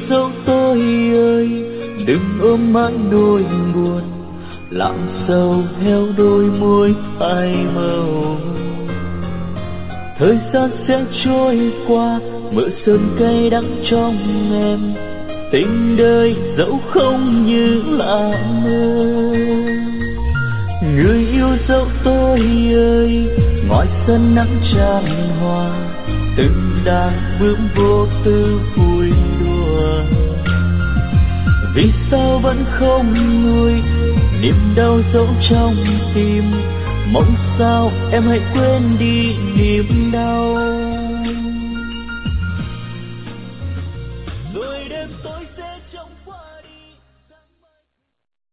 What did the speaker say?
dấu tôi ơi, đừng ôm mãi nỗi buồn, làm sầu theo đôi môi phai màu. Thời gian sẽ trôi qua, mưa sơn cay đắng trong em, tình đời dẫu không như là mơ. Người yêu dấu tôi ơi, ngoài sân nắng tràn hoa, từng đàn bướm vô tư vui đùa. Vì sao vẫn không nguôi niềm đau dấu trong tim, mong sao em hãy quên đi niềm đau.